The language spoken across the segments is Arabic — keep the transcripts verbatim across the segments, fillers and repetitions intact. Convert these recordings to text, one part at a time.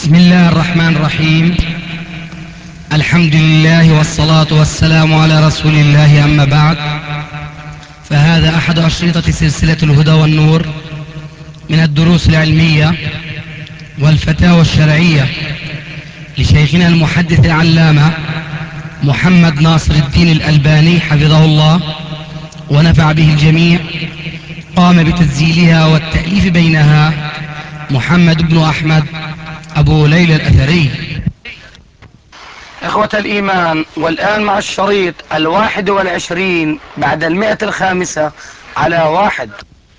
بسم الله الرحمن الرحيم. الحمد لله والصلاة والسلام على رسول الله، أما بعد، فهذا أحد أشرطة سلسلة الهدى والنور من الدروس العلمية والفتاوى الشرعية لشيخنا المحدث العلامة محمد ناصر الدين الألباني حفظه الله ونفع به الجميع. قام بتسجيلها والتأليف بينها محمد بن أحمد أبو ليلى الأثري. إخوة الإيمان، والآن مع الشريط الواحد والعشرين بعد المئة الخامسة على واحد.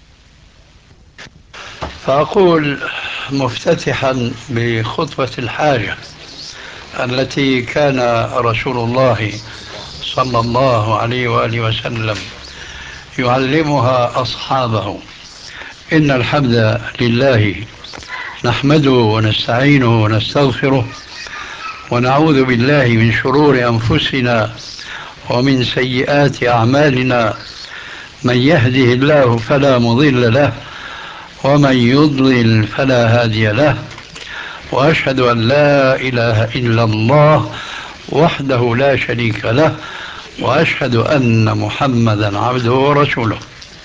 فأقول مفتتحا بخطبة الحاجة التي كان رسول الله صلى الله عليه وآله وسلم يعلمها أصحابه: إن الحمد لله نحمده ونستعينه ونستغفره ونعوذ بالله من شرور أنفسنا ومن سيئات أعمالنا، من يهده الله فلا مضل له ومن يضلل فلا هادي له، وأشهد أن لا إله إلا الله وحده لا شريك له، وأشهد أن محمدا عبده ورسوله.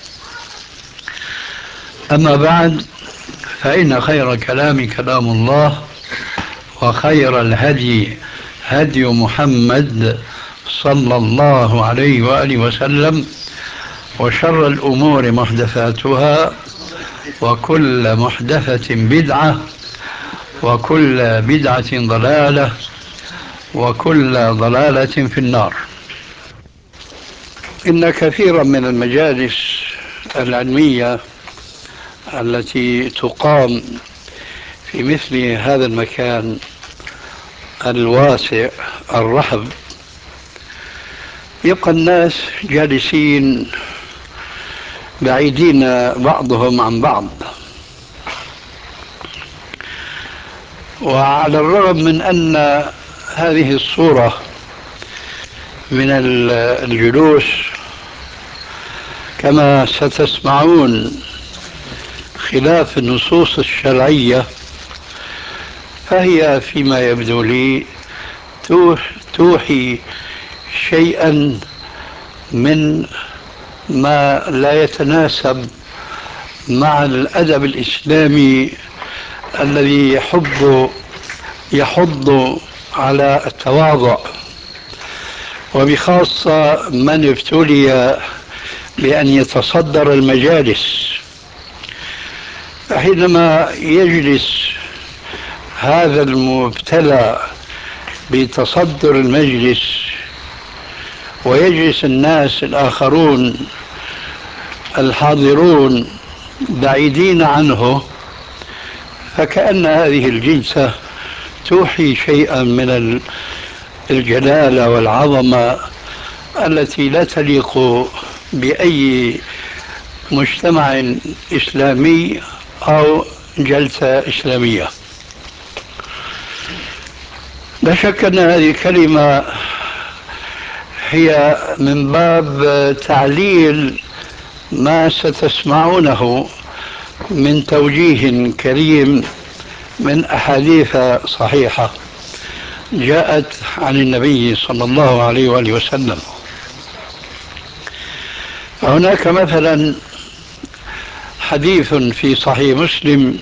أما بعد، فإن خير كلام كلام الله، وخير الهدي هدي محمد صلى الله عليه وآله وسلم، وشر الأمور محدثاتها، وكل محدثة بدعة، وكل بدعة ضلالة، وكل ضلالة في النار. إن كثيرا من المجالس العلمية التي تقام في مثل هذا المكان الواسع الرحب يبقى الناس جالسين بعيدين بعضهم عن بعض، وعلى الرغم من أن هذه الصورة من الجلوس كما ستسمعون خلاف النصوص الشرعية، فهي فيما يبدو لي توحي شيئا من ما لا يتناسب مع الأدب الإسلامي الذي يحب يحض على التواضع، وبخاصة من ابتلي بأن يتصدر المجالس. فحينما يجلس هذا المبتلى بتصدر المجلس ويجلس الناس الآخرون الحاضرون بعيدين عنه، فكأن هذه الجلسة توحي شيئا من الجلالة والعظمة التي لا تليق بأي مجتمع إسلامي أو جلسة إسلامية. لا شك أن هذه الكلمة هي من باب تعليل ما ستسمعونه من توجيه كريم من أحاديث صحيحة جاءت عن النبي صلى الله عليه وآله وسلم. هناك مثلا حديث في صحيح مسلم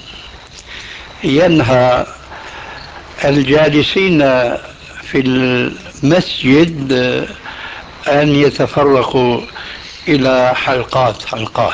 ينهى الجالسين في المسجد أن يتفرقوا إلى حلقات حلقات،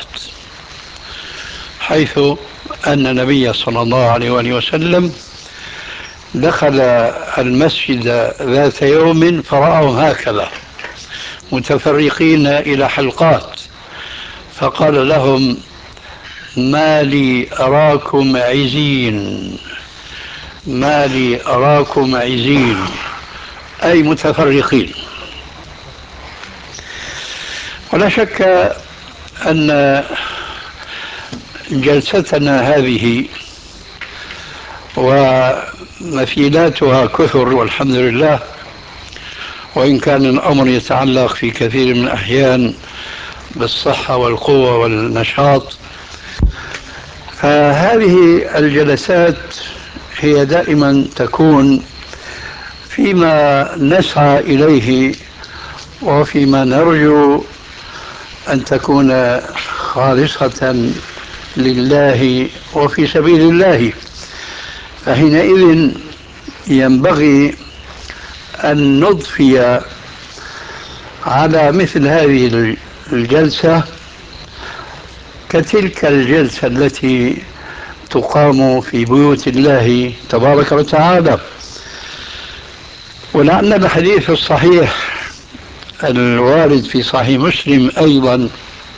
حيث أن النبي صلى الله عليه وآله وسلم دخل المسجد ذات يوم فرأهم هكذا متفرقين إلى حلقات، فقال لهم: ما لي أراكم عزين، ما لي أراكم عزين، أي متفرقين. ولا شك أن جلستنا هذه ومفيداتها كثر والحمد لله، وإن كان الأمر يتعلق في كثير من الأحيان بالصحة والقوة والنشاط، فهذه الجلسات هي دائما تكون فيما نسعى إليه وفيما نرجو أن تكون خالصة لله وفي سبيل الله. فحينئذ ينبغي أن نضفي على مثل هذه الجلسة كتلك الجلسة التي تقام في بيوت الله تبارك وتعالى. ولعل الحديث الصحيح الوارد في صحيح مسلم أيضا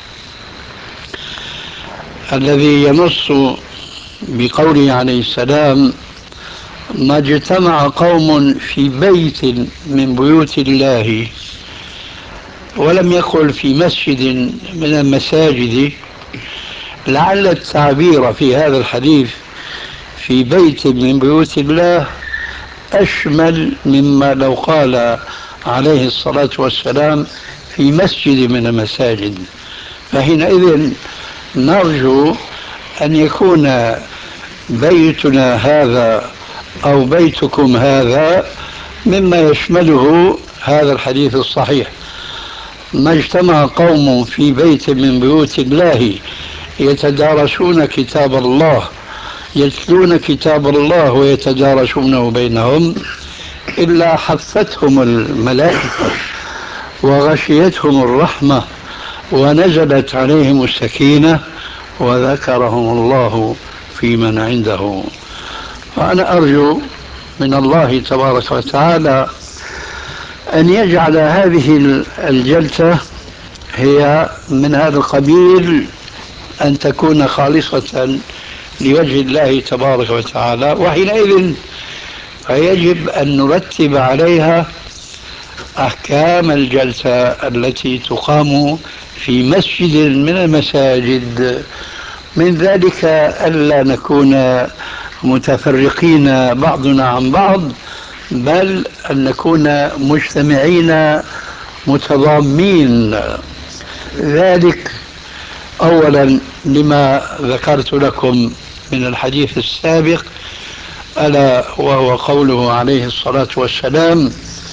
الذي ينص بقوله عليه السلام: ما اجتمع قوم في بيت من بيوت الله، ولم يقل في مسجد من المساجد، لعل التعبير في هذا الحديث في بيت من بيوت الله أشمل مما لو قال عليه الصلاة والسلام في مسجد من المساجد. فحينئذ نرجو أن يكون بيتنا هذا أو بيتكم هذا مما يشمله هذا الحديث الصحيح: ما اجتمع قوم في بيت من بيوت الله يتدارسون كتاب الله يتلون كتاب الله ويتدارسونه بينهم إلا حفتهم الملائكة وغشيتهم الرحمة ونزلت عليهم السكينة وذكرهم الله في من عنده. فأنا أرجو من الله تبارك وتعالى أن يجعل هذه الجلسة هي من هذا القبيل، أن تكون خالصة لوجه الله تبارك وتعالى. وحينئذ فيجب أن نرتب عليها أحكام الجلسة التي تقام في مسجد من المساجد، من ذلك ألا نكون متفرقين بعضنا عن بعض، بل أن نكون مجتمعين متضامين. ذلك أولا لما ذكرت لكم من الحديث السابق، ألا وهو قوله عليه الصلاة والسلام: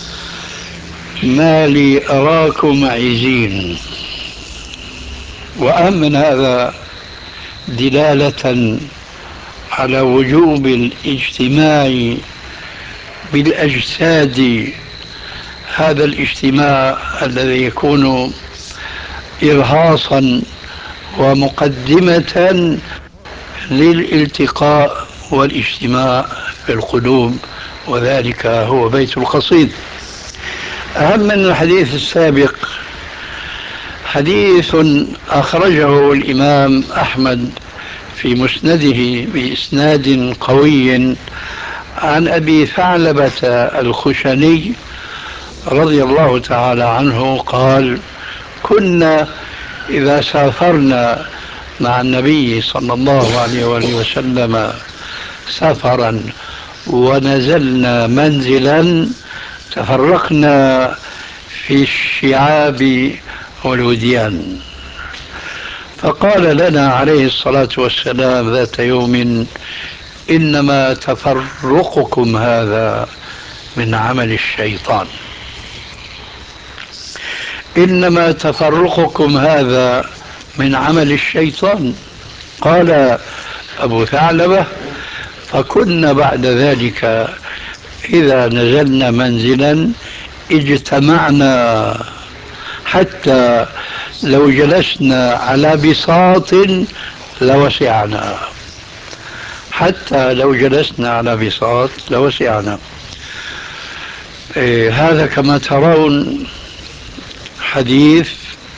ما لي أراكم عزين. وأهم من هذا دلالة على وجوب الاجتماع بالأجساد، هذا الاجتماع الذي يكون إرهاصا ومقدمة للالتقاء والاجتماع في القلوب، وذلك هو بيت القصيد. أهم من الحديث السابق حديث أخرجه الإمام أحمد في مسنده بإسناد قوي عن أبي ثعلبة الخشني رضي الله تعالى عنه قال: كنا إذا سافرنا مع النبي صلى الله عليه وآله وسلم سفرا ونزلنا منزلا تفرقنا في الشعاب والوديان، فقال لنا عليه الصلاة والسلام ذات يوم: إنما تفرقكم هذا من عمل الشيطان، إنما تفرقكم هذا من عمل الشيطان. قال أبو ثعلبة: فكنا بعد ذلك إذا نزلنا منزلا اجتمعنا حتى لو جلسنا على بساط لوسعنا، حتى لو جلسنا على بساط لوسعنا. إيه هذا كما ترون حديث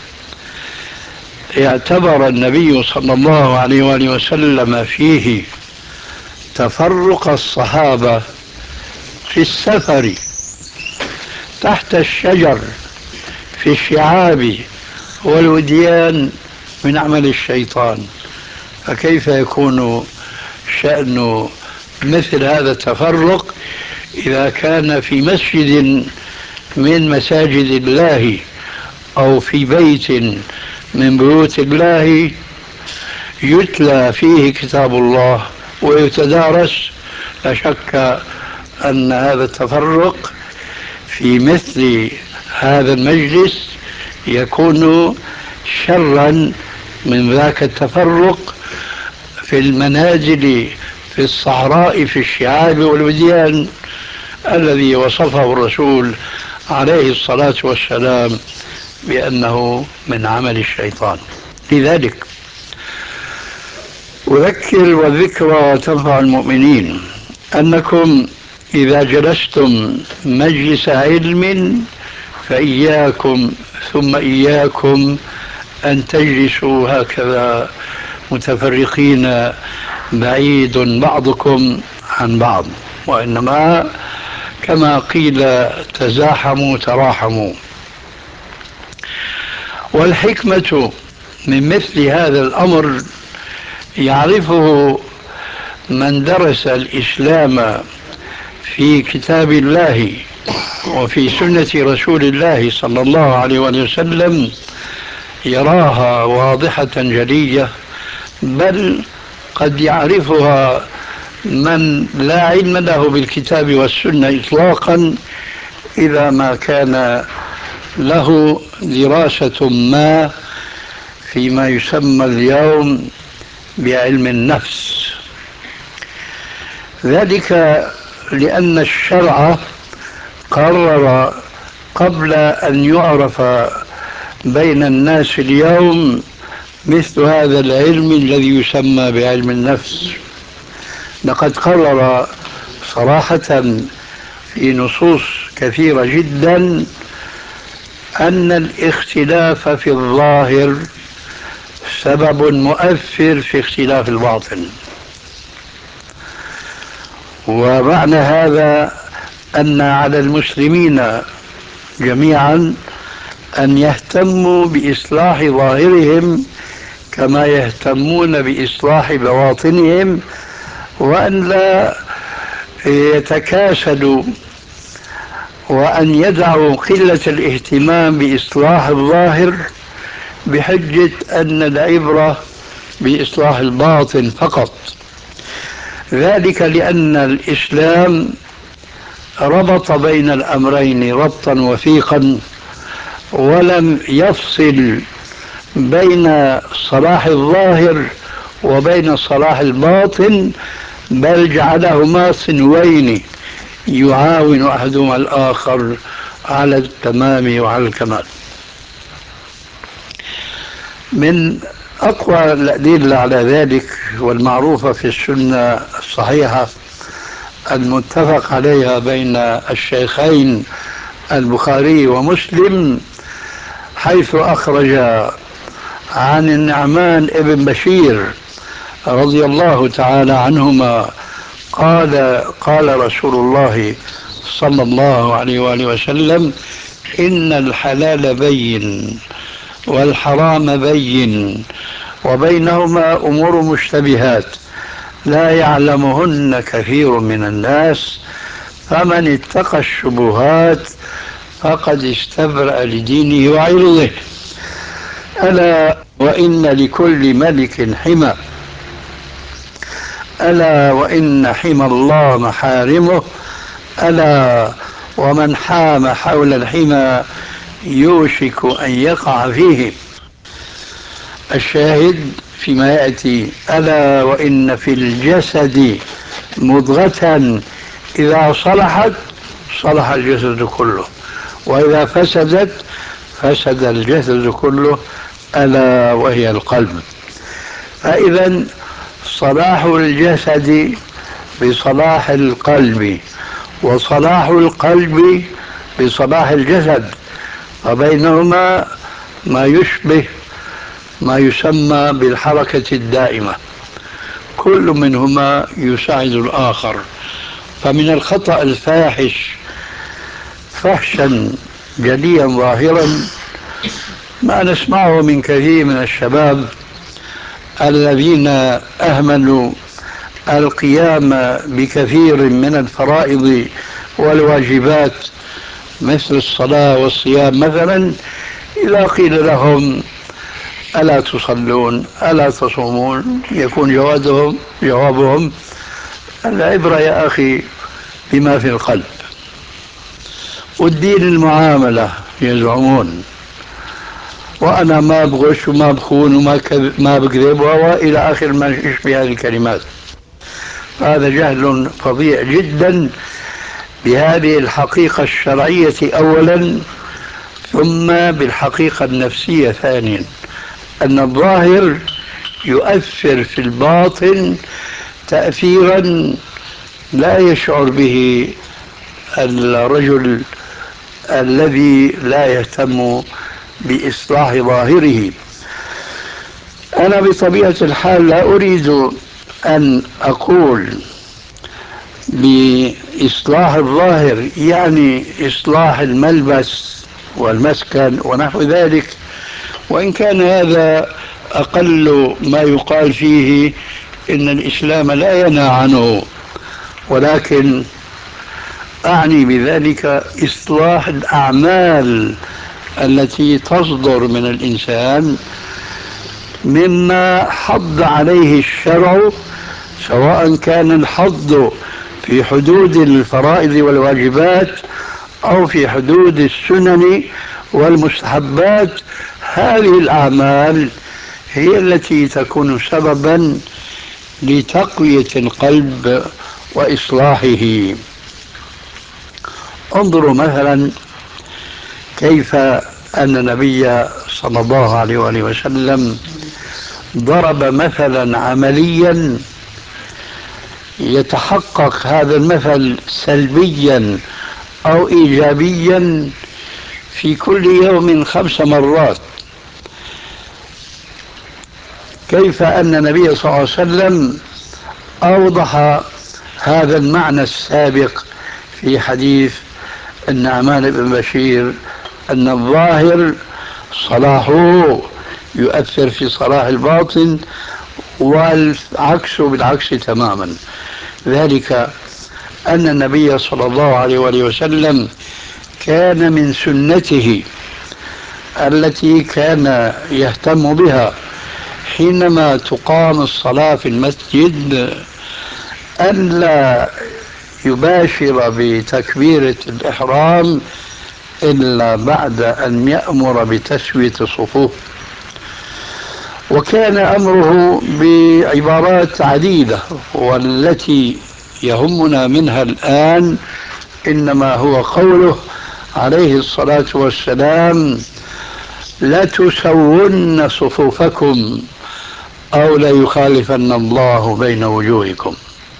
اعتبر النبي صلى الله عليه وآله وسلم فيه تفرق الصحابة في السفر تحت الشجر في الشعاب والوديان من عمل الشيطان. فكيف يكون شأن مثل هذا التفرق إذا كان في مسجد من مساجد الله أو في بيت من بيوت الله يتلى فيه كتاب الله ويتدارس، لا شك أن هذا التفرق في مثل هذا المجلس يكون شرا من ذاك التفرق في المنازل في الصحراء في الشعاب والوديان الذي وصفه الرسول عليه الصلاة والسلام بأنه من عمل الشيطان. لذلك أذكر والذكرى تنفع المؤمنين أنكم إذا جلستم مجلس علم فإياكم ثم إياكم أن تجلسوا هكذا متفرقين بعيد بعضكم عن بعض، وإنما كما قيل تزاحموا تراحموا. والحكمة من مثل هذا الأمر يعرفه من درس الإسلام في كتاب الله وفي سنة رسول الله صلى الله عليه وسلم يراها واضحة جلية، بل قد يعرفها من لا علم له بالكتاب والسنة إطلاقا إذا ما كان له دراسة ما فيما يسمى اليوم بعلم النفس. ذلك لأن الشرع قرر قبل أن يعرف بين الناس اليوم مثل هذا العلم الذي يسمى بعلم النفس. لقد قرر صراحة في نصوص كثيرة جدا أن الاختلاف في الظاهر سبب مؤثر في اختلاف الباطن. ومعنى هذا أن على المسلمين جميعا أن يهتموا بإصلاح ظاهرهم كما يهتمون بإصلاح بواطنهم، وأن لا يتكاسلوا وأن يدعوا قلة الاهتمام بإصلاح الظاهر بحجة أن العبرة بإصلاح الباطن فقط. ذلك لأن الإسلام ربط بين الأمرين ربطا وثيقا، ولم يفصل بين صلاح الظاهر وبين صلاح الباطن، بل جعلهما صنوين يعاون أحدهما الآخر على التمام وعلى الكمال. من أقوى الأدلة على ذلك والمعروفة في السنة الصحيحة المتفق عليها بين الشيخين البخاري ومسلم، حيث أخرج عن النعمان ابن بشير رضي الله تعالى عنهما قال قال رسول الله صلى الله عليه وآله وسلم: إن الحلال بين والحرام بين وبينهما أمور مشتبهات لا يعلمهن كثير من الناس، فمن اتقى الشبهات فقد استبرأ لدينه وعرضه. ألا وإن لكل ملك حمى، ألا وإن حمى الله محارمه، ألا ومن حام حول الحمى يوشك أن يقع فيه. الشاهد فيما يأتي: ألا وإن في الجسد مضغة إذا صلحت صلح الجسد كله، وإذا فسدت فسد الجسد كله، ألا وهي القلب. فإذا صلاح الجسد بصلاح القلب، وصلاح القلب بصلاح الجسد، وبينهما ما يشبه ما يسمى بالحركة الدائمة، كل منهما يساعد الآخر. فمن الخطأ الفاحش فحشا جليا ظاهرا ما نسمعه من كثير من الشباب الذين أهملوا القيام بكثير من الفرائض والواجبات مثل الصلاة والصيام مثلا، إذا قيل لهم: ألا تصلون ألا تصومون؟ يكون جوابهم جوابهم العبرة يا أخي بما في القلب، والدين المعاملة يزعمون، وأنا ما بغش وما بخون وما كذب ما بكذب وإلى آخر ما يشبه هذه الكلمات. هذا جهل فظيع جدا بهذه الحقيقة الشرعية أولا، ثم بالحقيقة النفسية ثانيا، أن الظاهر يؤثر في الباطن تأثيرا لا يشعر به الرجل الذي لا يهتم بإصلاح ظاهره. أنا بطبيعة الحال لا أريد أن أقول بإصلاح الظاهر يعني إصلاح الملبس والمسكن ونحو ذلك، وإن كان هذا أقل ما يقال فيه إن الإسلام لا ينهى عنه، ولكن أعني بذلك إصلاح الأعمال التي تصدر من الإنسان مما حض عليه الشرع، سواء كان الحض في حدود الفرائض والواجبات أو في حدود السنن والمستحبات. هذه الأعمال هي التي تكون سببا لتقوية القلب وإصلاحه. انظروا مثلا كيف أن النبي صلى الله عليه وآله وسلم ضرب مثلا عمليا يتحقق هذا المثل سلبيا أو إيجابيا في كل يوم خمس مرات. كيف أن النبي صلى الله عليه وسلم أوضح هذا المعنى السابق في حديث النعمان بن بشير أن الظاهر صلاحه يؤثر في صلاح الباطن، والعكس بالعكس تماما. ذلك أن النبي صلى الله عليه وآله وسلم كان من سنته التي كان يهتم بها حينما تقام الصلاة في المسجد أن لا يباشر بتكبيرة الإحرام إلا بعد أن يأمر بتسوية الصفوف، وكان أمره بعبارات عديدة، والتي يهمنا منها الآن إنما هو قوله عليه الصلاة والسلام: لا تسون صفوفكم أو لا يخالفن الله بين وجوهكم.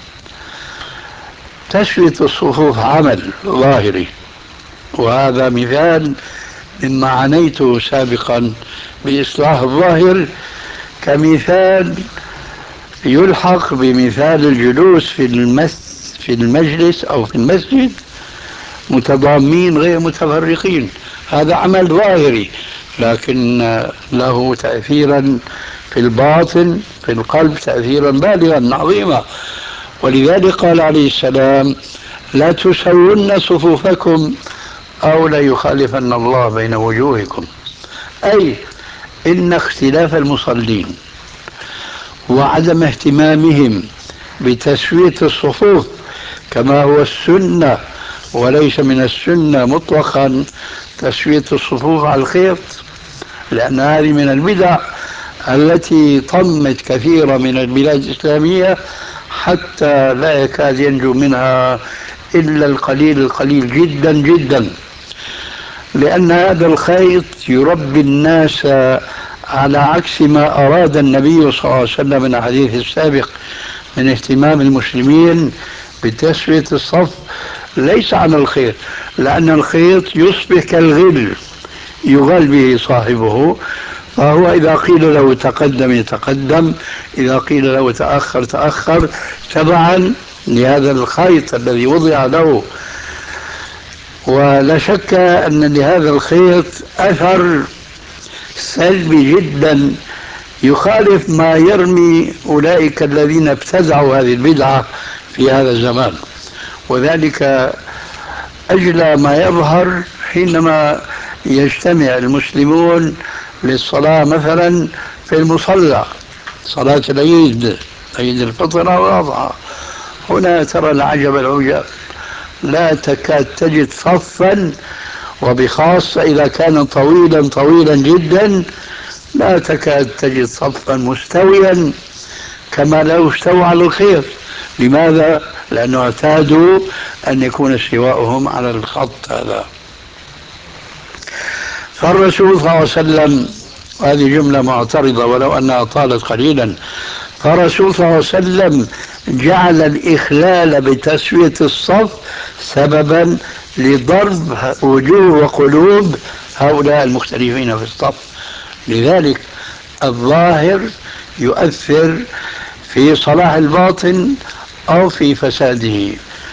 تسوية الصفوف عمل ظاهري، وهذا مثال مما عنيته سابقا بإصلاح الظاهر، كمثال يلحق بمثال الجلوس في المس في المجلس أو في المسجد متضامين غير متفرقين. هذا عمل ظاهري لكن له تأثيرا في الباطن في القلب تأثيرا بالغا عظيما. ولذلك قال عليه السلام: لا تسون صفوفكم أو لا يخالفن الله بين وجوهكم. أي إن اختلاف المصلين وعدم اهتمامهم بتسوية الصفوف كما هو السنة، وليس من السنة مطلقا تسوية الصفوف على الخيط، لأن هذه من البدع التي طمت كثيرا من البلاد الإسلامية حتى لا يكاد ينجو منها إلا القليل القليل جدا جدا، لأن هذا الخيط يربي الناس على عكس ما أراد النبي صلى الله عليه وسلم من الحديث السابق من اهتمام المسلمين بتسوية الصف، ليس عن الخيط، لأن الخيط يصبح كالغل يغل به صاحبه، فهو إذا قيل له تقدم يتقدم، إذا قيل له تأخر تأخر، تبعا لهذا الخيط الذي وضع له. ولا شك أن لهذا الخيط أثر سلبي جدا يخالف ما يرمي أولئك الذين ابتدعوا هذه البدعة في هذا الزمان. وذلك أجلى ما يظهر حينما يجتمع المسلمون للصلاة مثلا في المصلى، صلاة العيد، عيد الفطر أو الأضحى، هنا ترى العجب العجاب، لا تكاد تجد صفا، وبخاصة إذا كان طويلا طويلا جدا لا تكاد تجد صفا مستويا كما لو استوى على الخير. لماذا؟ لأنه اعتادوا أن يكون استواؤهم على الخط هذا. فالرسول صلى الله عليه وسلم، هذه جملة معترضة ولو أنها طالت قليلا، فالرسول صلى الله عليه وسلم جعل الإخلال بتسوية الصف سببا لضرب وجوه وقلوب هؤلاء المختلفين في الصف. لذلك الظاهر يؤثر في صلاح الباطن أو في فساده،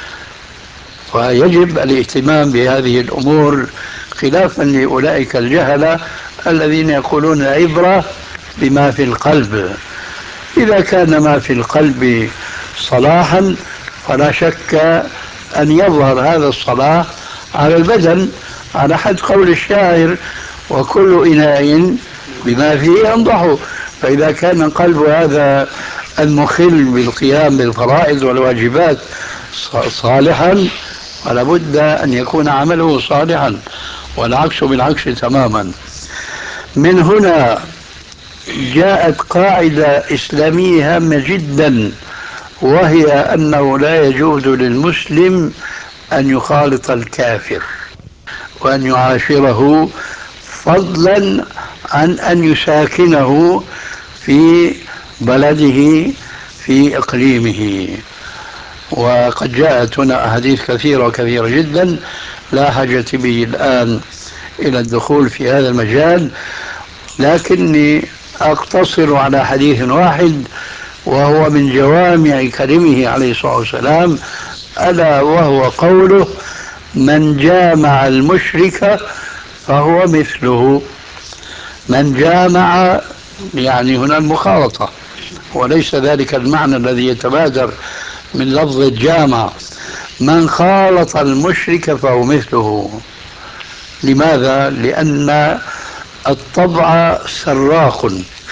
ويجب الاهتمام بهذه الأمور خلافا لأولئك الجهلة الذين يقولون العبرة بما في القلب. إذا كان ما في القلب صلاحا فلا شك أن يظهر هذا الصلاح على البدن، على حد قول الشاعر: وكل إناء بما فيه ينضح. فإذا كان قلب هذا المخل بالقيام بالفرائض والواجبات صالحا فلا بد أن يكون عمله صالحا، والعكس بالعكس تماما. من هنا جاءت قاعدة إسلامية هامة جدا، وهي أنه لا يجوز للمسلم أن يخالط الكافر وأن يعاشره، فضلا عن أن يساكنه في بلده في إقليمه. وقد جاءت هنا أحاديث كثيرة وكثيرة جدا لا حاجة بي الآن إلى الدخول في هذا المجال، لكني أقتصر على حديث واحد وهو من جوامع كلمه عليه الصلاة والسلام، ألا وهو قوله: من جامع المشرك فهو مثله. من جامع يعني هنا المخالطة، وليس ذلك المعنى الذي يتبادر من لفظ الجامع. من خالط المشرك فهو مثله. لماذا؟ لأن الطبع سراق،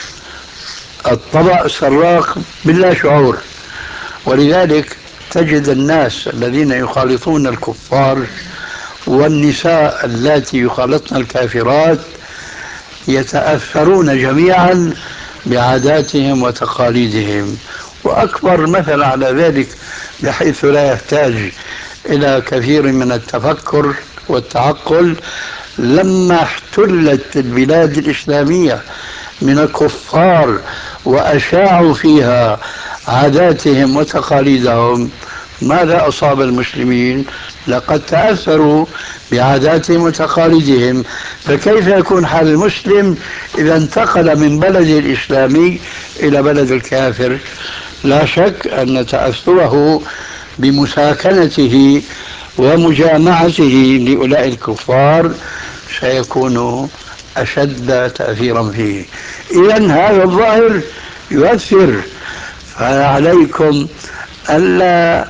الطبع سراق بلا شعور، ولذلك تجد الناس الذين يخالطون الكفار والنساء اللاتي يخالطن الكافرات يتأثرون جميعا بعاداتهم وتقاليدهم. وأكبر مثل على ذلك بحيث لا يحتاج إلى كثير من التفكر والتعقل، لما احتلت البلاد الإسلامية من الكفار وأشاعوا فيها عاداتهم وتقاليدهم، ماذا أصاب المسلمين؟ لقد تأثروا بعاداتهم وتقاليدهم. فكيف يكون حال المسلم إذا انتقل من بلده الإسلامي إلى بلد الكافر؟ لا شك أن تأثره بمساكنته ومجامعته لأولئك الكفار سيكون أشد تأثيرا فيه. إذن هذا الظاهر يؤثر، فعليكم ألا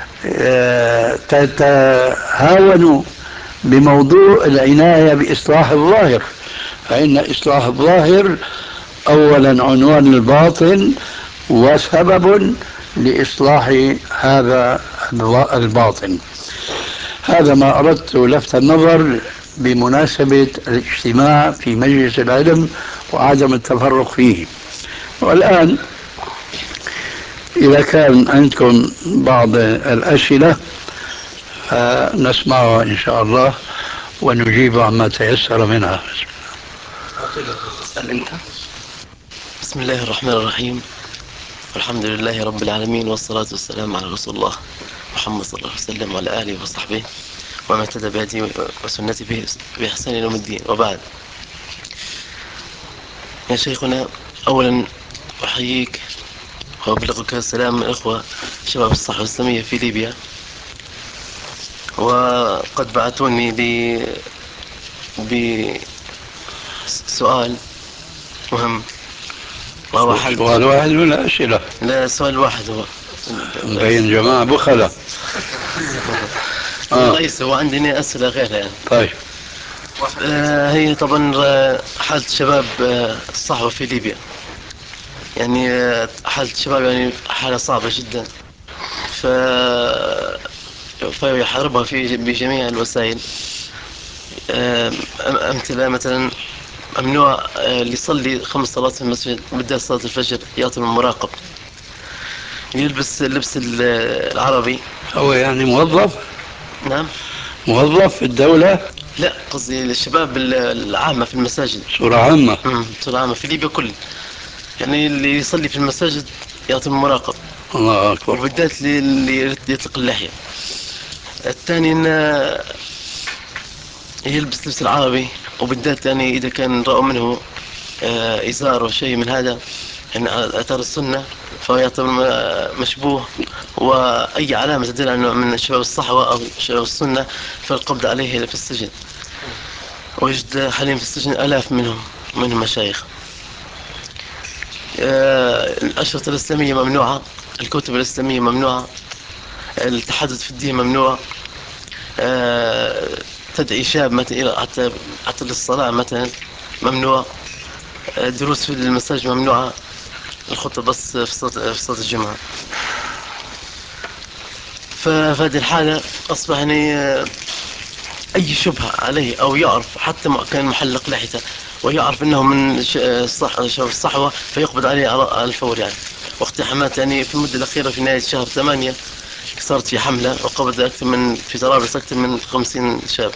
تتهاونوا بموضوع العناية بإصلاح الظاهر، فإن إصلاح الظاهر أولا عنوان الباطن وسبب لإصلاح هذا الباطن. هذا ما أردت لفت النظر بمناسبة الاجتماع في مجلس العلم وعدم التفرق فيه. والآن إذا كان عندكم بعض الأسئلة فنسمعها إن شاء الله ونجيب عما تيسر منها. بسم الله الرحمن الرحيم، والحمد لله رب العالمين، والصلاة والسلام على رسول الله محمد صلى الله عليه وسلم وعلى آله وصحبه وما اهتدى بهديه وسنته بإحسان يوم الدين. وبعد، يا شيخنا، أولا أحييك وأبلغك السلام من إخوة شباب الصحوة الإسلامية في ليبيا، وقد بعثوني بسؤال مهم، وهو حل سؤال واحد ولا أسئلة؟ لا، سؤال واحد هو. بين جماعة بخلة. آه. ليس هو عندنا أسئلة غيرها يعني. طيب. آه هي طبعا حالة شباب آه الصحوة في ليبيا، يعني آه حالة الشباب يعني حالة صعبة جدا. ف... فيحاربها في بجميع الوسائل. أمثلة مثلا ممنوع اللي يصلي خمس صلوات في المسجد بالذات صلاة الفجر يعطي المراقب، يلبس اللبس العربي. هو يعني موظف؟ نعم. موظف في الدولة؟ لا، قصدي الشباب العامة في المساجد. صورة عامة. امم صورة عامة في ليبيا كل، يعني اللي يصلي في المساجد يعطي المراقب. الله أكبر. وبالذات اللي يطلق اللحية. الثاني انه يلبس لبس العربي، وبالذات يعني اذا كان رأوا منه آه ازار وشيء من هذا يعني اثار السنة فهو يعتبر مشبوه، واي علامة تدل على انه من شباب الصحوة او شباب السنة فالقبض عليه في السجن. ويجد حاليا في السجن الاف منهم منهم مشايخ. آه الاشرطة الاسلامية ممنوعة، الكتب الاسلامية ممنوعة، التحدث في الدين ممنوع. آه تدعي شاب مثلا حتى حتى للصلاة مثلا ممنوع. الدروس في المساجد ممنوعة، الخطبة بس في صلاة في صلاة الجمعة. ففي هذه الحالة أصبح يعني أي شبهة عليه أو يعرف حتى ما كان محلق لحيته ويعرف أنه من صح شباب الصحوة فيقبض عليه على الفور يعني. واقتحامات يعني في المدة الأخيرة في نهاية شهر ثمانية صارت في حملة وقبض أكثر من في طرابلس أكثر من خمسين شاب.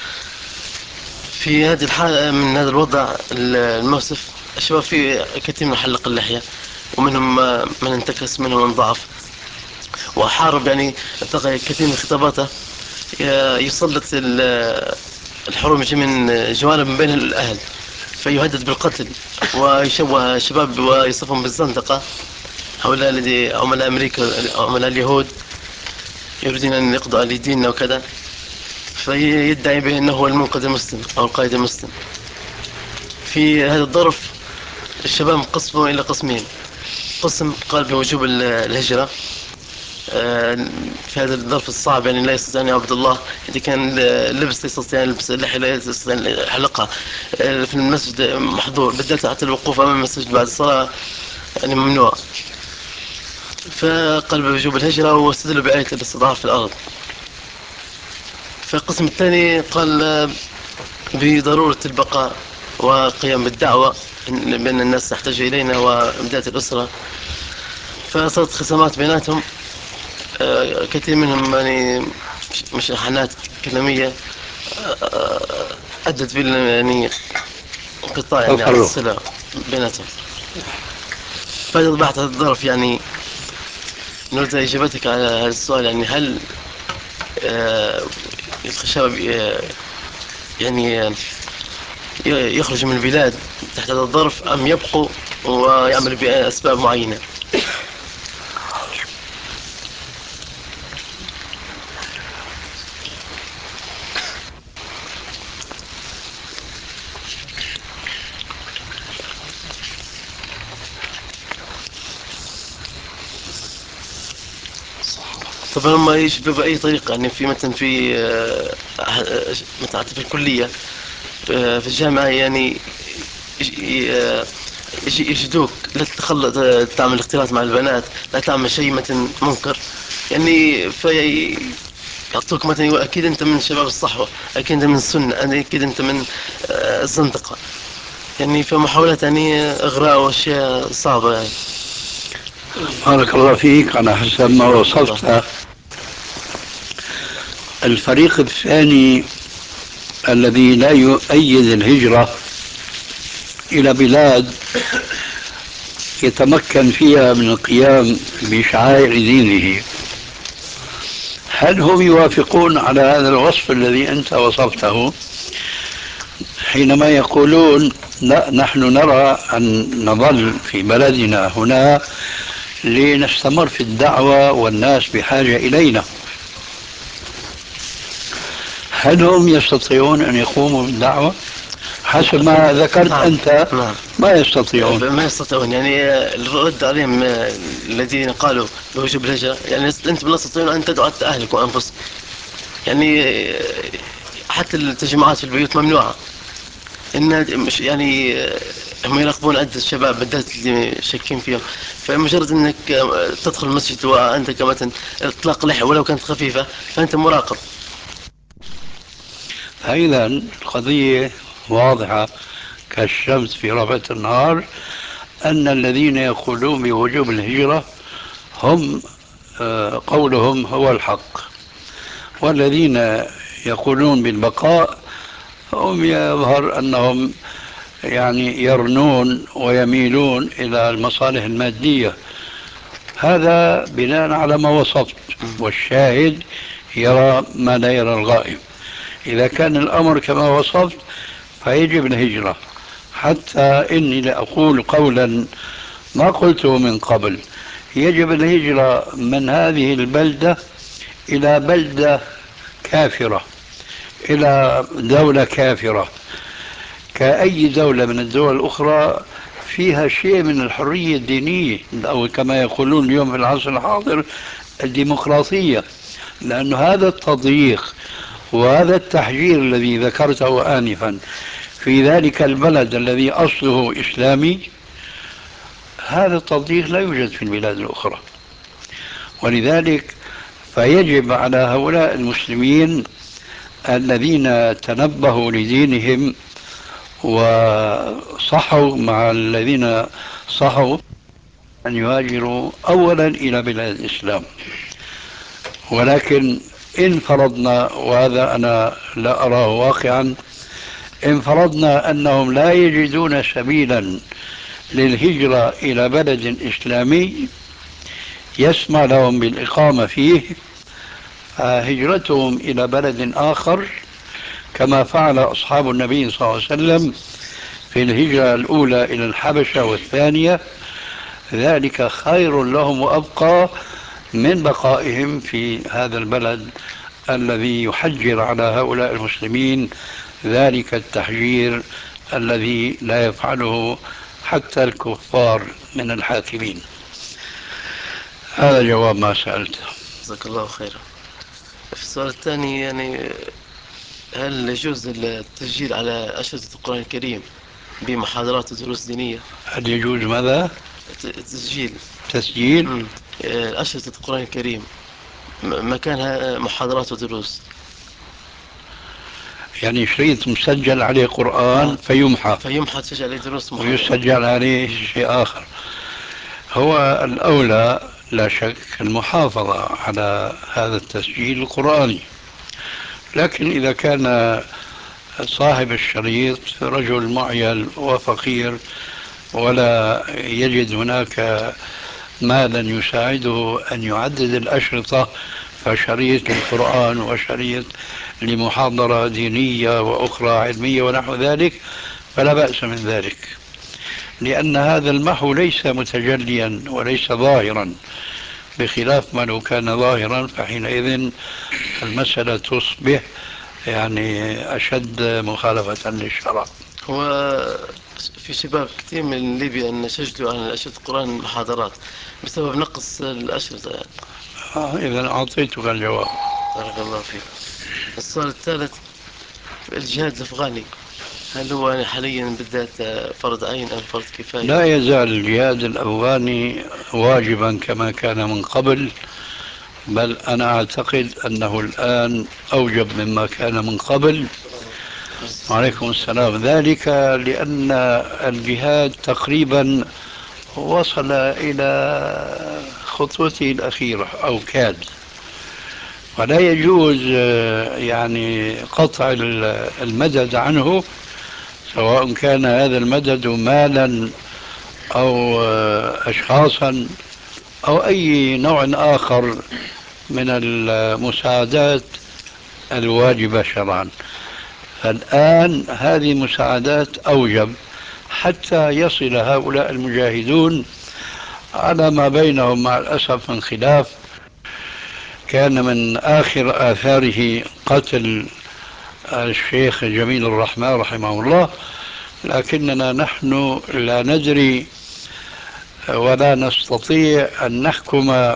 في هذه الحالة من هذا الوضع المؤسف الشباب في كثير من حلق اللحية، ومنهم من انتكس منهم من ضعف وحارب يعني كثير من خطاباته يسلط الحروب من جوانب من بين الأهل فيهدد بالقتل ويشوه الشباب ويصفهم بالزندقة. هؤلاء الذي عملاء أمريكا عملاء اليهود يريدون أن يقضوا على ديننا وكذا، فيدعي به أنه هو المنقذ المسلم أو القائد المسلم. في هذا الظرف الشباب انقسموا إلى قسمين، قسم قال بوجوب الهجرة في هذا الظرف الصعب يعني لا يستطيع أن يعبد الله إذا كان لبس يستطيع أن يلبس اللحية لا يستطيع أن يحلقها في المسجد محظور، بالذات حتى الوقوف أمام المسجد بعد الصلاة يعني ممنوع. فقال بوجوب الهجرة واستدلوا بآية الاستضعاف في الأرض. فالقسم الثاني قال بضرورة البقاء وقيام بالدعوة بأن الناس تحتاج إلينا وبداية الأسرة. فصارت خصامات بيناتهم، كثير منهم يعني مشاحنات كلامية أدت بال يعني انقطاع يعني على الصلة بيناتهم. فأصبحت هذا الظرف يعني نريد إجابتك على هذا السؤال، يعني هل الشباب يعني يخرج من البلاد تحت هذا الظرف أم يبقوا ويعمل بأسباب معينة؟ طبعا ما يشبه بأي طريقة يعني في مثلا في مثلا في الكلية في الجامعة يعني يجدوك لا تتخلط تعمل اختلاط مع البنات، لا تعمل شيء مثلا منكر يعني في يعطوك مثلا أكيد أنت من شباب الصحوة، أكيد أنت من السنة، أكيد أنت من الزندقة يعني. فمحاولات يعني إغراء وأشياء صعبة يعني. بارك الله فيك. على حسب ما وصفت الفريق الثاني الذي لا يؤيد الهجرة إلى بلاد يتمكن فيها من القيام بشعائر دينه، هل هم يوافقون على هذا الوصف الذي أنت وصفته حينما يقولون لا نحن نرى أن نظل في بلدنا هنا لنستمر في الدعوة والناس بحاجة إلينا؟ هل هم يستطيعون أن يقوموا بالدعوة؟ حسب ما ذكرت نعم. أنت نعم. ما يستطيعون ما يستطيعون يعني الرد عليهم الذين قالوا بوجوب الهجرة يعني أنتم لا تستطيعون أن تدعوا أهلكم وأنفسكم يعني حتى التجمعات في البيوت ممنوعة. إن مش يعني هم يراقبون عدة الشباب بالذات اللي شاكين فيهم، فمجرد انك تدخل المسجد وعندك مثلا اطلاق لحية ولو كانت خفيفة فانت مراقب. فإذا القضية واضحة كالشمس في ربة النهار، أن الذين يقولون بوجوب الهجرة هم آه، قولهم هو الحق، والذين يقولون بالبقاء هم يظهر أنهم يعني يرنون ويميلون إلى المصالح المادية. هذا بناء على ما وصفت، والشاهد يرى ما لا يرى الغائب. إذا كان الأمر كما وصفت فيجب الهجرة، حتى إني لأقول قولا ما قلته من قبل: يجب الهجرة من هذه البلدة إلى بلدة كافرة، إلى دولة كافرة، كأي دولة من الدول الأخرى فيها شيء من الحرية الدينية، أو كما يقولون اليوم في العصر الحاضر الديمقراطية. لأن هذا التضييق وهذا التحجير الذي ذكرته آنفا في ذلك البلد الذي أصله إسلامي، هذا التضييق لا يوجد في البلاد الأخرى. ولذلك فيجب على هؤلاء المسلمين الذين تنبهوا لدينهم وصحوا مع الذين صحوا أن يهاجروا أولا إلى بلاد الإسلام. ولكن إن فرضنا، وهذا أنا لا أراه واقعا، إن فرضنا أنهم لا يجدون سبيلا للهجرة إلى بلد إسلامي يسمع لهم بالإقامة فيه، فهجرتهم إلى بلد آخر كما فعل أصحاب النبي صلى الله عليه وسلم في الهجرة الأولى إلى الحبشة والثانية، ذلك خير لهم وأبقى من بقائهم في هذا البلد الذي يحجر على هؤلاء المسلمين ذلك التحجير الذي لا يفعله حتى الكفار من الحاكمين. هذا جواب ما سألته. جزاك الله خيرا. في السؤال الثاني، يعني هل يجوز التسجيل على أشرطة القرآن الكريم بمحاضرات ودروس دينية؟ هل يجوز ماذا؟ تسجيل تسجيل مم. أشرطة القرآن الكريم م- مكانها محاضرات ودروس. يعني شريط مسجل عليه قرآن آه. فيمحى فيمحى تسجل عليه دروس محاضرات. ويسجل عليه شيء آخر. هو الأولى لا شك المحافظة على هذا التسجيل القرآني، لكن إذا كان صاحب الشريط رجل معيل وفقير ولا يجد هناك مالا يساعده أن يعدد الأشرطة، فشريط للقرآن وشريط لمحاضرة دينية وأخرى علمية ونحو ذلك، فلا بأس من ذلك، لأن هذا المحو ليس متجليا وليس ظاهرا، بخلاف ما لو كان ظاهرا فحينئذ المسألة تصبح يعني أشد مخالفة للشرع. هو في شباب كثير من ليبيا أن سجلوا عن أشرطة القرآن محاضرات بسبب نقص الأشرطة يعني. آه إذا أعطيتك الجواب. بارك الله فيك. السؤال الثالث، الجهاد الأفغاني هل هو يعني حاليا بالذات فرض عين أم فرض كفاية؟ لا يزال الجهاد الأفغاني واجبا كما كان من قبل، بل أنا أعتقد أنه الآن أوجب مما كان من قبل. وعليكم السلام. ذلك لأن الجهاد تقريبا وصل إلى خطوته الأخيرة أو كاد، ولا يجوز يعني قطع المدد عنه، سواء كان هذا المدد مالا أو أشخاصا أو أي نوع آخر من المساعدات الواجبة شرعا. فالآن هذه مساعدات أوجب حتى يصل هؤلاء المجاهدون على ما بينهم مع الأسف من خلاف. كان من آخر آثاره قتل الشيخ جميل الرحمن رحمه الله، لكننا نحن لا ندري ولا نستطيع أن نحكم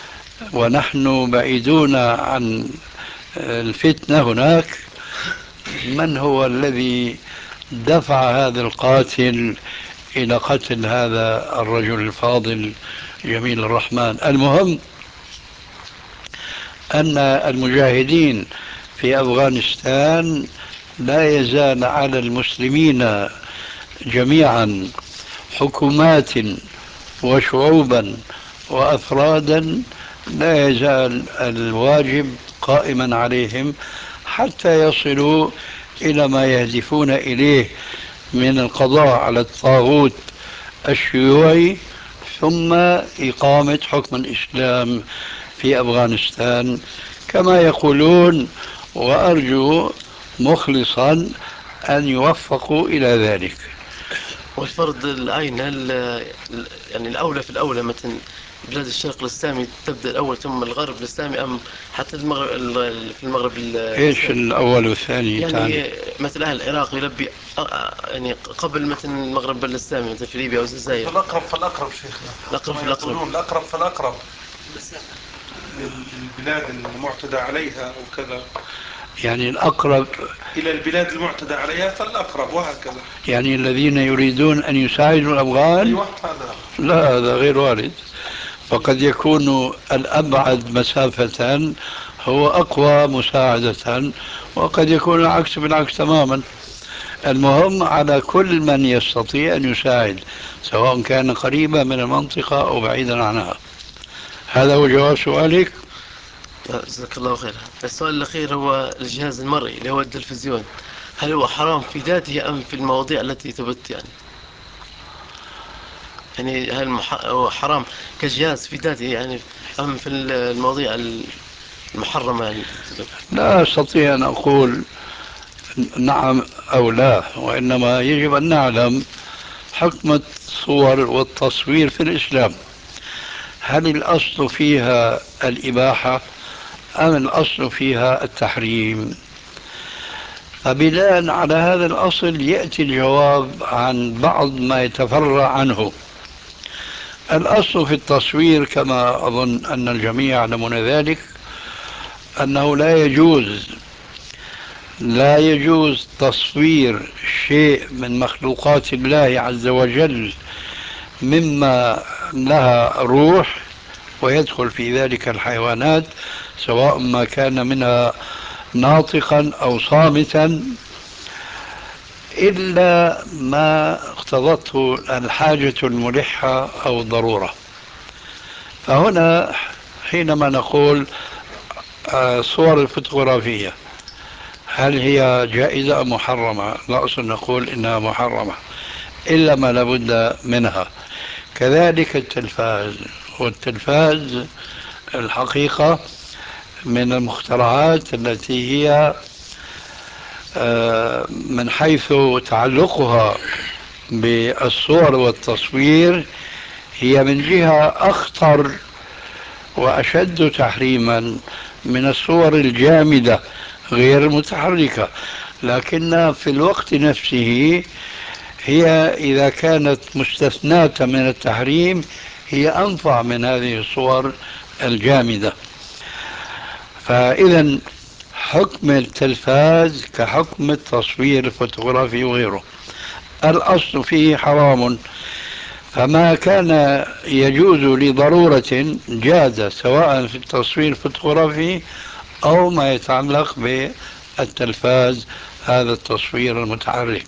ونحن بعيدون عن الفتنة هناك من هو الذي دفع هذا القاتل إلى قتل هذا الرجل الفاضل جميل الرحمن. المهم أن المجاهدين في أفغانستان لا يزال على المسلمين جميعا، حكومات وشعوبا وأفرادا، لا يزال الواجب قائما عليهم حتى يصلوا إلى ما يهدفون إليه من القضاء على الطاغوت الشيوعي ثم إقامة حكم الإسلام في أفغانستان كما يقولون، وأرجو مخلصا أن يوفقوا إلى ذلك. والفرض العين هل يعني الأولى في الأولى مثلا بلاد الشرق الإسلامي تبدأ الأول ثم الغرب الإسلامي، أم حتى المغرب في المغرب الإسلامي؟ إيش الأول والثاني يعني تعني؟ مثل أهل العراق يلبي يعني قبل مثل المغرب الإسلامي مثل في ليبيا والجزائر. الأقرب فالأقرب شيخنا، الأقرب فالأقرب، الأقرب فالأقرب للبلاد المعتدى عليها وكذا، يعني الأقرب إلى البلاد المعتدى عليها فالأقرب وهكذا. يعني الذين يريدون أن يساعدوا الأفغان؟ أيوة هذا. لا، هذا غير وارد، فقد يكون الأبعد مسافة هو أقوى مساعدة، وقد يكون العكس بالعكس تماما. المهم على كل من يستطيع أن يساعد سواء كان قريبا من المنطقة أو بعيدا عنها. هذا هو جواب سؤالك. جزاك الله خير. السؤال الأخير هو الجهاز المرئي اللي هو التلفزيون، هل هو حرام في ذاته أم في المواضيع التي تبث يعني؟ يعني هل مح... هو حرام كجهاز في ذاته يعني أم في المواضيع المحرمة يعني تبث؟ لا أستطيع أن أقول نعم أو لا، وإنما يجب أن نعلم حكم الصور والتصوير في الإسلام. هل الأصل فيها الإباحة أم الأصل فيها التحريم؟ فبناء على هذا الأصل يأتي الجواب عن بعض ما يتفرع عنه. الأصل في التصوير كما أظن أن الجميع يعلمون ذلك أنه لا يجوز لا يجوز تصوير شيء من مخلوقات الله عز وجل مما لها روح، ويدخل في ذلك الحيوانات سواء ما كان منها ناطقا أو صامتا، إلا ما اقتضته الحاجة الملحة أو الضرورة. فهنا حينما نقول صور الفوتوغرافية هل هي جائزة أم محرمة؟ لا أصل نقول إنها محرمة إلا ما لابد منها. كذلك التلفاز، والتلفاز الحقيقة من المخترعات التي هي من حيث تعلقها بالصور والتصوير هي من جهة أخطر وأشد تحريما من الصور الجامدة غير المتحركة، لكن في الوقت نفسه هي إذا كانت مستثناة من التحريم هي أنفع من هذه الصور الجامدة. فإذا حكم التلفاز كحكم التصوير الفوتوغرافي وغيره، الأصل فيه حرام، فما كان يجوز لضرورة جاز سواء في التصوير الفوتوغرافي أو ما يتعلق بالتلفاز، هذا التصوير المتحرك.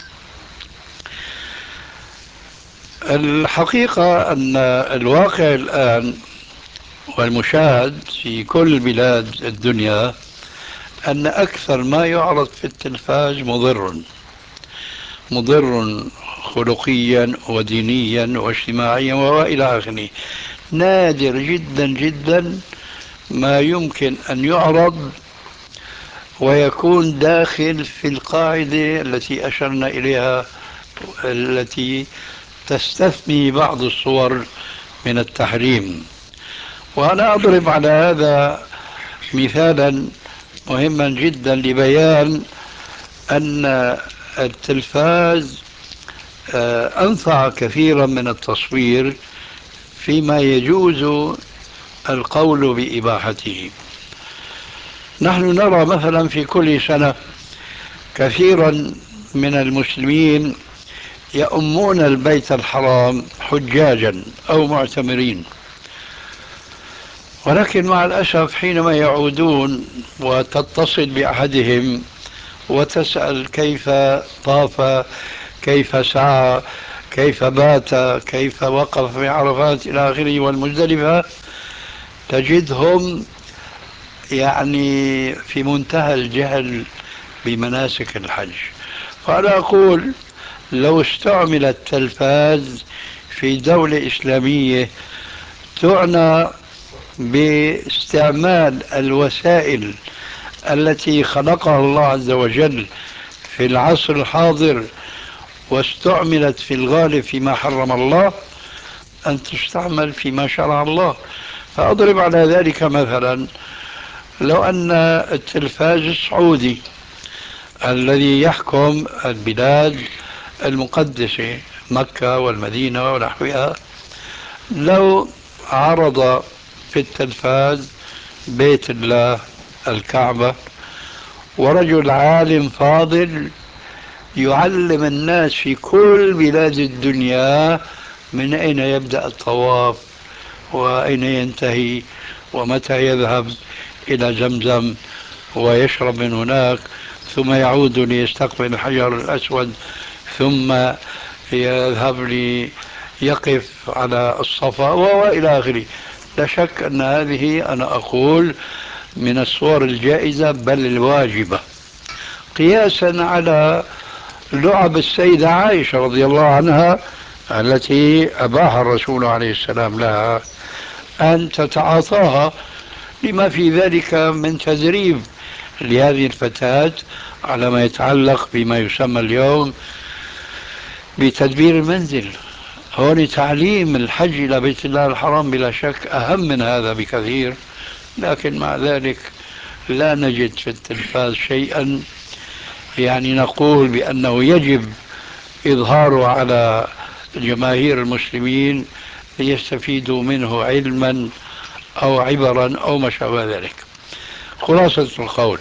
الحقيقة أن الواقع الآن والمشاهد في كل بلاد الدنيا أن أكثر ما يعرض في التلفاز مضر مضر خلقيا ودينيا واجتماعيا وإلى آخره. نادر جدا جدا ما يمكن أن يعرض ويكون داخل في القاعدة التي أشرنا إليها التي تستثني بعض الصور من التحريم. وأنا أضرب على هذا مثالا مهما جدا لبيان أن التلفاز أنفع كثيرا من التصوير فيما يجوز القول بإباحته. نحن نرى مثلا في كل سنة كثيرا من المسلمين يؤمون البيت الحرام حجاجا أو معتمرين، ولكن مع الأسف حينما يعودون وتتصل بأحدهم وتسأل كيف طاف، كيف سعى، كيف بات، كيف وقف في عرفات إلى آخره والمزدلفة، تجدهم يعني في منتهى الجهل بمناسك الحج. فأنا أقول لو استعمل التلفاز في دولة إسلامية تعنى باستعمال الوسائل التي خلقها الله عز وجل في العصر الحاضر واستعملت في الغالب فيما حرم الله، أن تستعمل فيما شرع الله. فأضرب على ذلك مثلا، لو أن التلفاز السعودي الذي يحكم البلاد المقدسة مكة والمدينة ونحوها، لو عرض في التلفاز بيت الله الكعبة، ورجل عالم فاضل يعلم الناس في كل بلاد الدنيا من أين يبدأ الطواف وأين ينتهي ومتى يذهب إلى زمزم ويشرب من هناك، ثم يعود ليستقبل الحجر الأسود، ثم يذهب ليقف على الصفا وإلى آخره. لا شك أن هذه أنا أقول من الصور الجائزة بل الواجبة، قياسا على لعب السيدة عائشة رضي الله عنها التي أباح الرسول عليه السلام لها أن تتعاطاها، لما في ذلك من تدريب لهذه الفتاة على ما يتعلق بما يسمى اليوم بتدبير المنزل. هون تعليم الحج إلى بيت الله الحرام بلا شك أهم من هذا بكثير، لكن مع ذلك لا نجد في التلفاز شيئا يعني نقول بأنه يجب إظهاره على جماهير المسلمين ليستفيدوا منه علما أو عبرا أو ما شابه ذلك. خلاصة القول،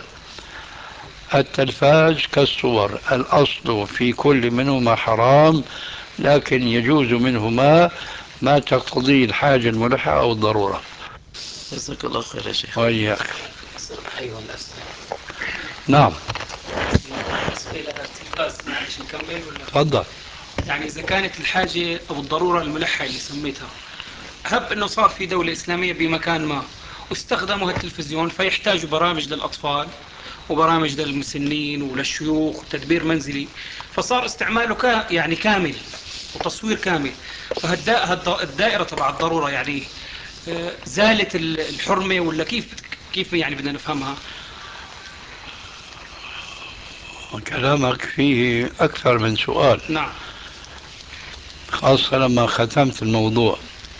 التلفاز كالصور، الأصل في كل منهما حرام، لكن يجوز منهما ما تقتضيه الحاجة الملحة أو الضرورة. جزاك الله خير يا شيخ. وإياك. أيوة الأسئلة. نعم أسئلة التلفاز، معلش نكمل ولا؟ تفضل. يعني إذا كانت الحاجة أو الضرورة الملحة اللي سميتها، هب أنه صار في دولة إسلامية بمكان ما واستخدموا التلفزيون فيحتاجوا برامج للأطفال وبرامج للمسنين وللشيوخ وتدبير منزلي، فصار استعماله كا يعني كامل وتصوير كامل، فالدائرة تبع الضرورة يعني آه، زالت الحرمة ولا كيف كيف يعني بدنا نفهمها؟ كلامك فيه أكثر من سؤال، نعم. خاصة لما ختمت الموضوع،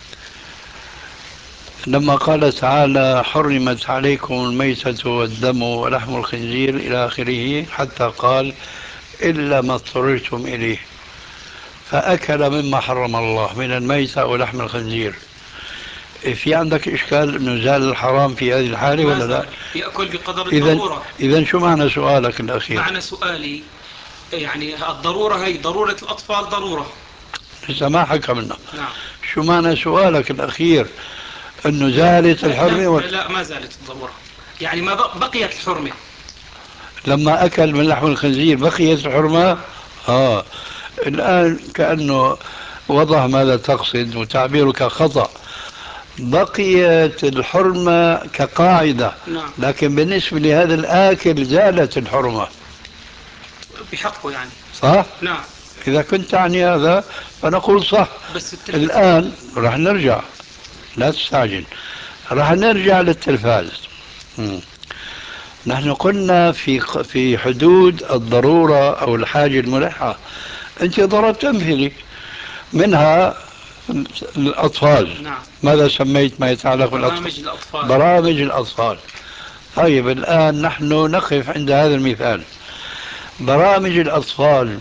لما قال تعالى حرمت عليكم الميتة والدم ولحم الخنزير إلى آخره، حتى قال إلا ما اضطررتم إليه، فأكل مما حرم الله من الميتة ولحم الخنزير. في عندك إشكال أنه زال الحرام في هذه الحالة ما ولا لا؟ زال يأكل بقدر إذن الضرورة. إذن شو معنى سؤالك الأخير؟ معنى سؤالي يعني الضرورة هي ضرورة الأطفال ضرورة. لسه ما حكى منه. نعم. شو معنى سؤالك الأخير؟ أنه زالت الحرمة لا, و... لا ما زالت الضرورة، يعني ما بقيت الحرمة. لما أكل من لحم الخنزير بقيت الحرمة؟ آه الآن كأنه وضح ماذا تقصد وتعبيرك خطأ. بقيت الحرمة كقاعدة، نعم. لكن بالنسبة لهذا الآكل زالت الحرمة. بحقه يعني. صح؟ نعم. إذا كنت تعني هذا فنقول صح. بس التلفزيون الآن راح نرجع، لا تستعجل، راح نرجع للتلفاز. مم. نحن قلنا في في حدود الضرورة أو الحاجة الملحة. أنت ضربت أمثلة منها الأطفال. نعم. ماذا سميت ما يتعلق بالأطفال؟ برامج الأطفال. برامج الأطفال. طيب الآن نحن نقف عند هذا المثال، برامج الأطفال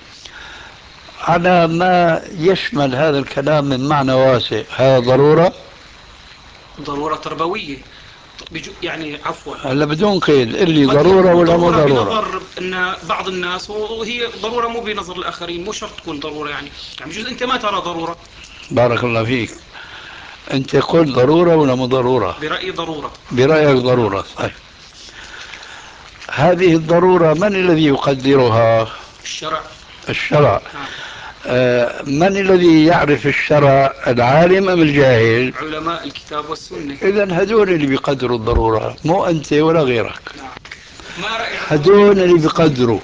على ما يشمل هذا الكلام من معنى واسع، هذا ضرورة؟ ضرورة تربوية. بجو يعني عفوا. هلا بدون قيد اللي قد ضرورة يكون ولا مو ضرورة ضرورة؟ بنظر أن بعض الناس، وهي ضرورة مو بنظر الآخرين، مو شرط تكون ضرورة يعني، يعني بجوز أنت ما ترى ضرورة. بارك الله فيك. أنت قلت ضرورة ولا مو ضرورة؟ برأيي ضرورة. برأيك ضرورة. طيب، هذه الضرورة من الذي يقدرها؟ الشرع. الشرع. نعم. آه، من الذي يعرف الشرع، العالم أم الجاهل؟ علماء الكتاب والسنة. إذن هدول اللي بيقدروا الضرورة، مو أنت ولا غيرك. نعم. ما رأيك؟ هدول اللي بيقدروا.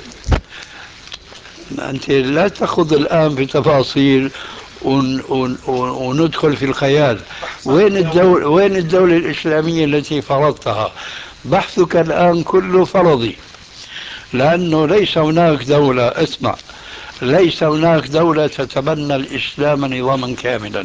أنت لا تأخذ الآن في تفاصيل ون ون ون وندخل في الخيال. وين الدولة وين الدولة الإسلامية التي فرضتها؟ بحثك الآن كله فرضي، لأنه ليس هناك دولة، اسمع، ليس هناك دولة تتبنى الإسلام نظاما كاملا.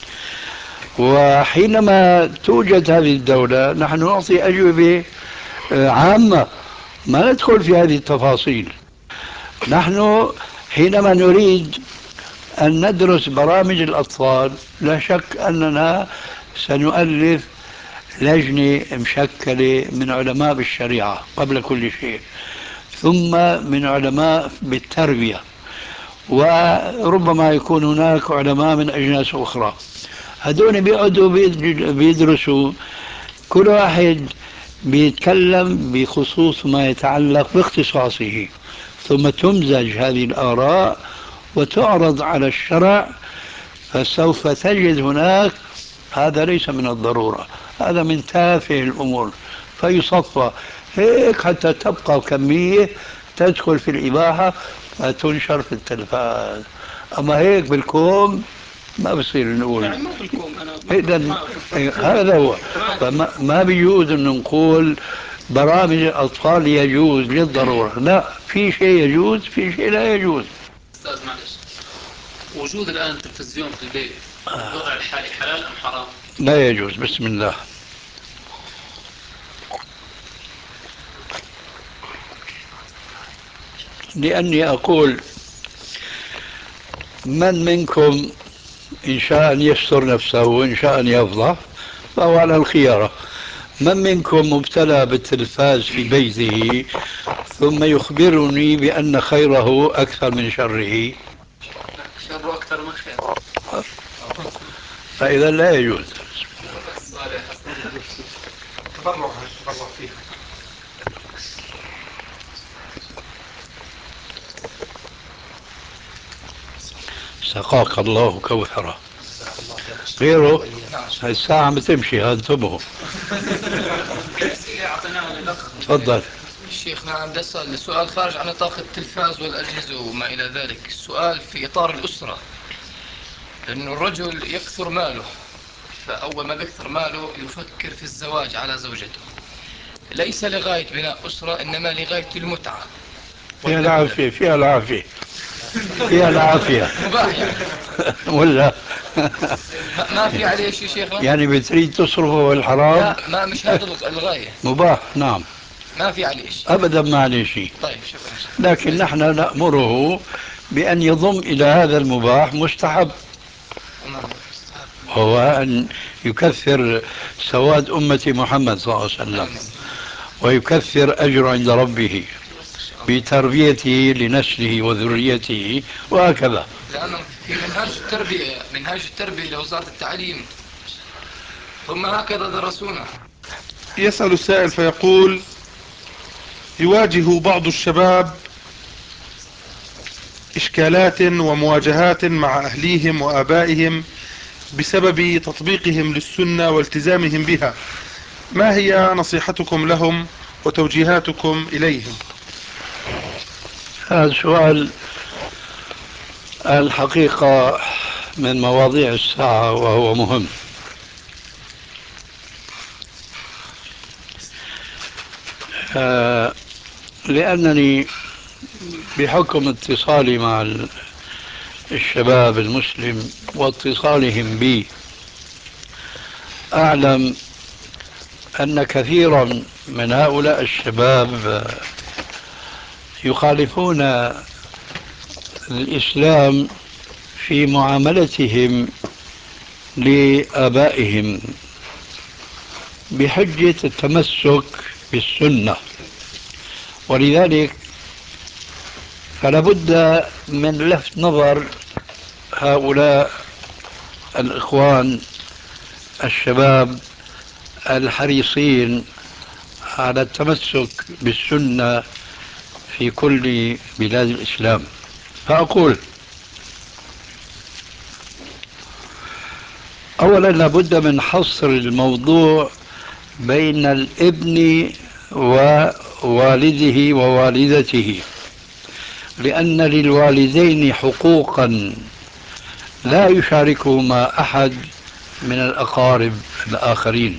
وحينما توجد هذه الدولة نحن نعطي أجوبة عامة، ما ندخل في هذه التفاصيل. نحن حينما نريد أن ندرس برامج الأطفال لا شك أننا سنؤلف لجنة مشكلة من علماء بالشريعة قبل كل شيء، ثم من علماء بالتربية، وربما يكون هناك علماء من أجناس أخرى. هدول بيقعدوا بيدرسوا، كل واحد بيتكلم بخصوص ما يتعلق باختصاصه، ثم تمزج هذه الآراء وتعرض على الشرع، فسوف تجد هناك. هذا ليس من الضرورة، هذا من تافه الأمور، فيصفى هيك حتى تبقى كمية تدخل في الإباحة فتنشر في التلفاز. أما هيك بالكوم ما بصير نقول. يعني ما بالكم أنا. إذن هذا هو. فما ما بيجوز أن نقول برامج الأطفال يجوز للضرورة، لا، في شيء يجوز، في شيء لا يجوز. أستاذ معلش، وجود الآن التلفزيون في البيت الوضع الحالي حلال أم حرام؟ لا يجوز. بسم الله. لأني أقول من منكم إن شاء أن يستر نفسه وإن شاء أن يفضح فهو على الخيارة. من منكم مبتلى بالتلفاز في بيته ثم يخبرني بأن خيره أكثر من شره؟ شره أكثر من خير. فإذا لا يجوز. تبرع تبرع فيها. سقاك الله كوثرة. غيره هاي الساعة بتمشي، انتبهوا. تفضل. الشيخ نعم، بدي أسأل سؤال خارج عن نطاق التلفاز والأجهزة وما إلى ذلك. السؤال في إطار الأسرة، لأنه الرجل يكثر ماله، فأول ما بيكثر ماله يفكر في الزواج على زوجته، ليس لغاية بناء أسرة إنما لغاية المتعة. فيها العافية، فيها العافية، فيها العافية. مباح يعني. ولا ما في عليه شيء شيخنا؟ يعني بتريد تصرفه الحرام؟ لا، ما مش هذا الغاية. مباح، نعم. ما في عليه شيء أبدا ما عليه شيء. طيب شكرا. لكن نحن نأمره بأن يضم إلى هذا المباح مستحب، هو أن يكثر سواد أمة محمد صلى الله عليه وسلم، ويكثر أجر عند ربه بتربيته لنسله وذريته وهكذا. لأنه في منهاج التربية منهاج التربية لوزارة التعليم ثم هكذا درسونا. يسأل السائل فيقول: يواجه بعض الشباب إشكالات ومواجهات مع أهليهم وآبائهم بسبب تطبيقهم للسنة والتزامهم بها، ما هي نصيحتكم لهم وتوجيهاتكم إليهم؟ هذا السؤال الحقيقة من مواضيع الساعة وهو مهم. آه لأنني بحكم اتصالي مع الشباب المسلم واتصالهم بي أعلم أن كثيرا من هؤلاء الشباب يخالفون الإسلام في معاملتهم لآبائهم بحجة التمسك بالسنة، ولذلك فلا بد من لفت نظر هؤلاء الإخوان الشباب الحريصين على التمسك بالسنة في كل بلاد الإسلام. فأقول أولا لابد من حصر الموضوع بين الابن ووالده ووالدته، لأن للوالدين حقوقا لا يشاركهما أحد من الأقارب الآخرين.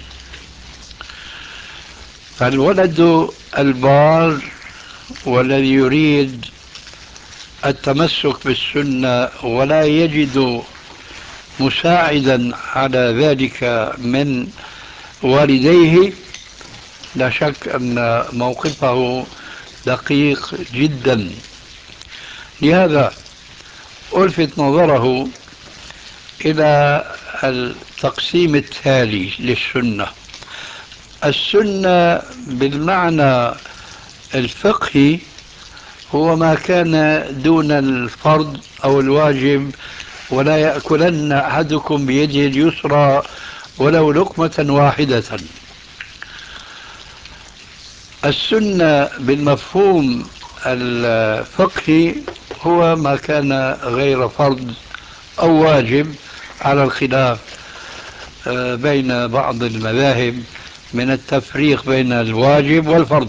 فالولد البار والذي يريد التمسك بالسنة ولا يجد مساعدا على ذلك من والديه، لا شك أن موقفه دقيق جدا. لهذا ألفت نظره إلى التقسيم التالي للسنة. السنة بالمعنى الفقهي هو ما كان دون الفرض أو الواجب، ولا يأكلن أحدكم بيده اليسرى ولو لقمة واحدة. السنة بالمفهوم الفقهي هو ما كان غير فرض أو واجب، على الخلاف بين بعض المذاهب من التفريق بين الواجب والفرض.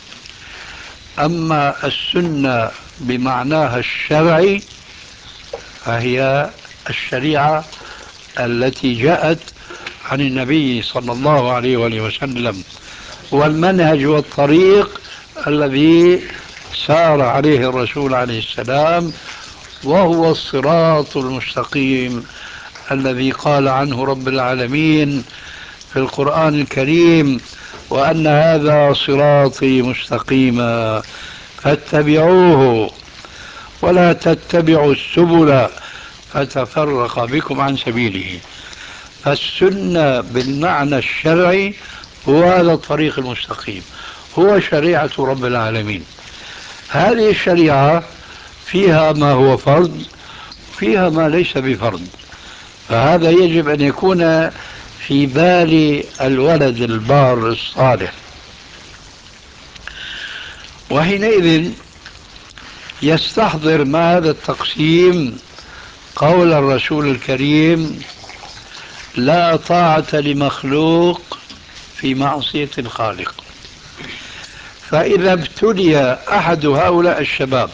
أما السنة بمعناها الشرعي فهي الشريعة التي جاءت عن النبي صلى الله عليه وآله وسلم، والمنهج والطريق الذي سار عليه الرسول عليه السلام، وهو الصراط المستقيم الذي قال عنه رب العالمين في القرآن الكريم: وأن هذا صراطي مستقيما فاتبعوه ولا تتبعوا السبل فتفرق بكم عن سبيله. فالسنة بالمعنى الشرعي هو هذا الطريق المستقيم، هو شريعة رب العالمين. هذه الشريعة فيها ما هو فرض، فيها ما ليس بفرض، فهذا يجب أن يكون في بال الولد البار الصالح. وحينئذ يستحضر مع هذا التقسيم قول الرسول الكريم: لا طاعة لمخلوق في معصية الخالق. فإذا ابتلي أحد هؤلاء الشباب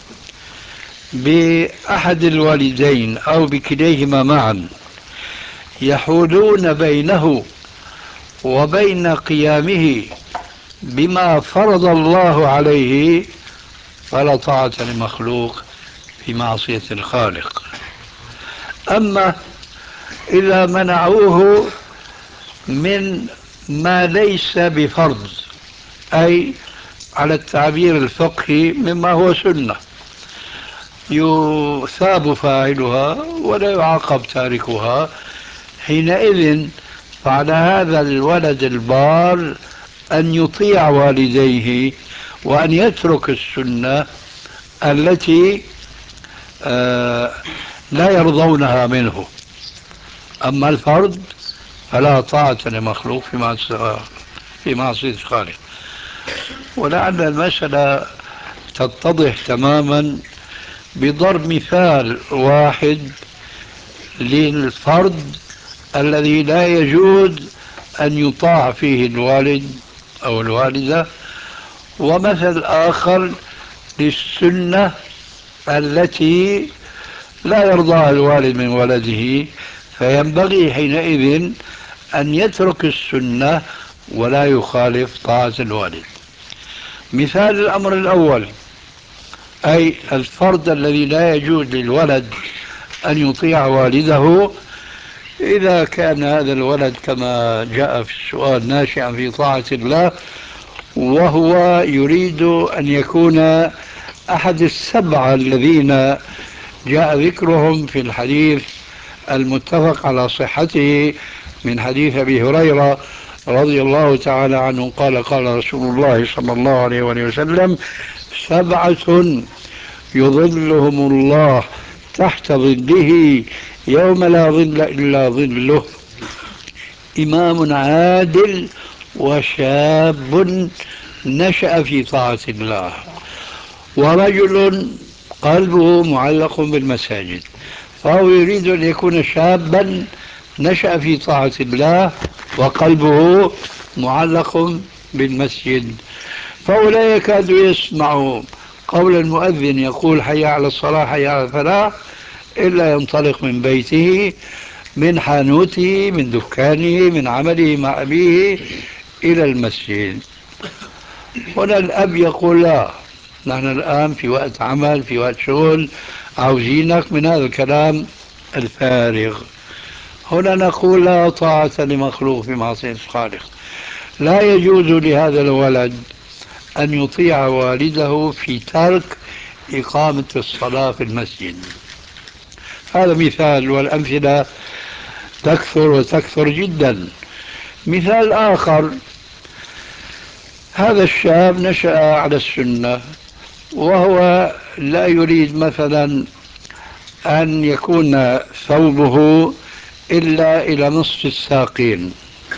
بأحد الوالدين أو بكليهما معا يحولون بينه وبين قيامه بما فرض الله عليه، فلا طاعة لمخلوق في معصية الخالق. أما إذا منعوه من ما ليس بفرض، أي على التعبير الفقهي مما هو سنة، يثاب فاعلها ولا يعاقب تاركها، حينئذ فعلى هذا الولد البار أن يطيع والديه وأن يترك السنة التي آه لا يرضونها منه. أما الفرض فلا طاعة لمخلوق في معصية في معصية الخالق. ولعل المسألة تتضح تماما بضرب مثال واحد للفرض الذي لا يجوز أن يطاع فيه الوالد أو الوالدة، ومثل آخر للسنة التي لا يرضاها الوالد من ولده، فينبغي حينئذ أن يترك السنة ولا يخالف طاعة الوالد. مثال الأمر الأول، أي الفرض الذي لا يجوز للولد أن يطيع والده، إذا كان هذا الولد كما جاء في السؤال ناشئا في طاعة الله، وهو يريد أن يكون أحد السبعة الذين جاء ذكرهم في الحديث المتفق على صحته من حديث أبي هريرة رضي الله تعالى عنه قال: قال رسول الله صلى الله عليه وسلم: سبعة يظلهم الله تحت ظله يوم لا ظل إلا ظله. إمام عادل وشاب نشأ في طاعة الله، ورجل قلبه معلق بالمساجد، فهو يريد أن يكون شابا نشأ في طاعة الله وقلبه معلق بالمسجد، فهو لا يكاد يسمع قول المؤذن يقول حي على الصلاة حي على الفلاح إلا ينطلق من بيته، من حانوته، من دكانه، من عمله مع أبيه إلى المسجد. هنا الأب يقول لا، نحن الآن في وقت عمل، في وقت شغل، عاوزينك من هذا الكلام الفارغ. هنا نقول لا طاعة لمخلوق في معصية الخالق. لا يجوز لهذا الولد أن يطيع والده في ترك إقامة الصلاة في المسجد. هذا مثال، والأمثلة تكثر وتكثر جدا. مثال آخر، هذا الشاب نشأ على السنة، وهو لا يريد مثلا أن يكون ثوبه إلا إلى نصف الساقين،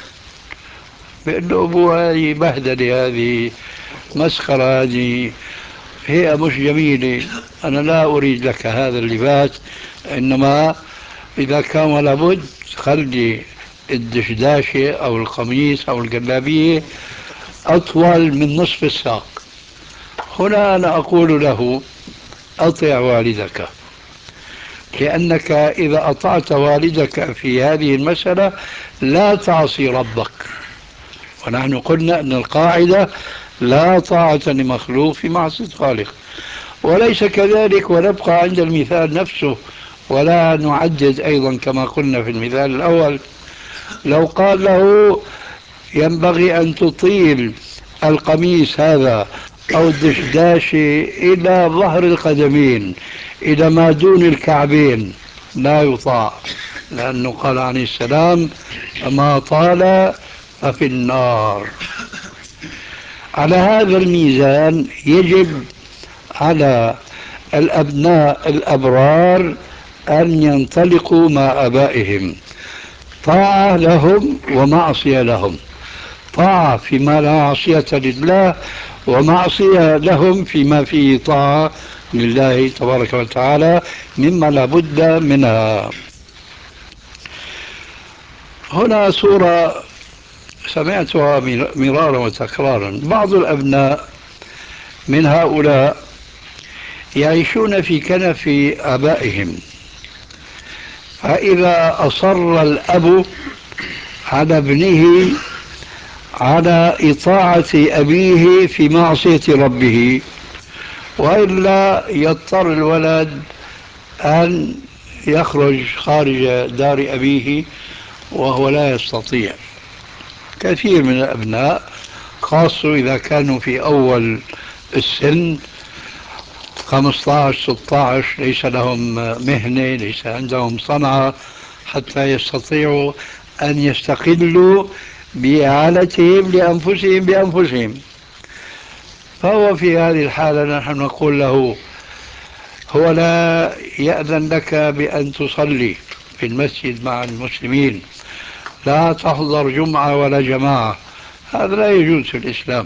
بأنه أبوه هذه بهدلة، هذه مسخرة، هذه هي مش جميلة، أنا لا أريد لك هذا اللباس، إنما إذا كان ولا بد خلي الدشداشة أو القميص أو الجلابية أطول من نصف الساق. هنا أنا أقول له أطع والدك، لأنك إذا أطعت والدك في هذه المسألة لا تعصي ربك، ونحن قلنا أن القاعدة لا طاعة لمخلوق في معصية خالق. وليس كذلك، ونبقى عند المثال نفسه ولا نعدد أيضا كما قلنا في المثال الأول. لو قال له ينبغي أن تطيل القميص هذا أو الدشداشة إلى ظهر القدمين إلى ما دون الكعبين، لا يطاع، لأنه قال عليه السلام ما طال ففي النار. على هذا الميزان يجب على الأبناء الأبرار أن ينطلقوا مع آبائهم، طاعة لهم ومعصية لهم، طاعة فيما لا معصية لله، ومعصية لهم فيما فيه طاعة لله تبارك وتعالى مما لا بد منها. هنا صورة سمعتها مرارا وتكرارا، بعض الأبناء من هؤلاء يعيشون في كنف آبائهم، فإذا أصر الأب على ابنه على إطاعة أبيه في معصية ربه، وإلا يضطر الولد أن يخرج خارج دار أبيه وهو لا يستطيع. كثير من الأبناء خاصة إذا كانوا في أول السن خمسة عشر ستة عشر ليس لهم مهنة، ليس عندهم صنعة حتى يستطيعوا أن يستقلوا بإعالتهم لأنفسهم بأنفسهم، فهو في هذه الحالة نحن نقول له هو لا يأذن لك بأن تصلي في المسجد مع المسلمين، لا تحضر جمعة ولا جماعة، هذا لا يجوز في الإسلام.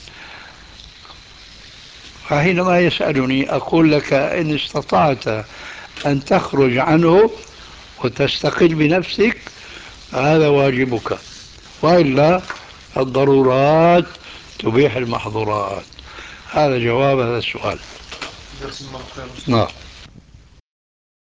فحينما يسألني أقول لك إن استطعت أن تخرج عنه وتستقل بنفسك هذا واجبك، وإلا الضرورات تبيح المحظورات. هذا جواب هذا السؤال. نعم.